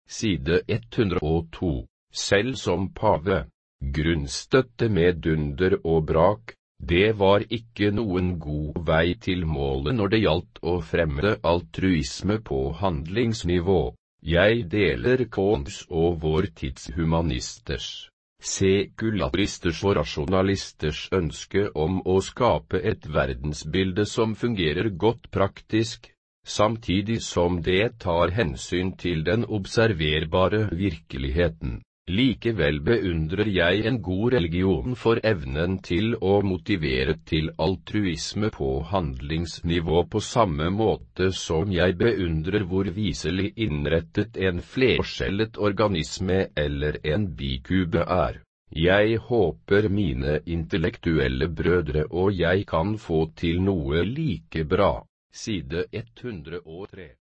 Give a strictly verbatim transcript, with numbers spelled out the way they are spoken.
side ett hundre og to, selv som pave, grunnstøtte med dunder og brak, det var ikke noen god vei til målet når det gjaldt å fremme altruisme på handlingsnivå. Jeg deler Kants og vår tids humanisters, sekularisters og rasjonalisters ønske om å skape et verdensbilde som fungerer godt praktisk, samtidig som det tar hensyn til den observerbare virkeligheten. Likevel beundrer jeg en god religion for evnen til å motivere til altruisme på handlingsnivå på samme måte som jeg beundrer hvor viselig innrettet en flercellet organisme eller en bikube er. Jeg håper mine intellektuelle brødre og jeg kan få til noe like bra. Side ett hundre og tre.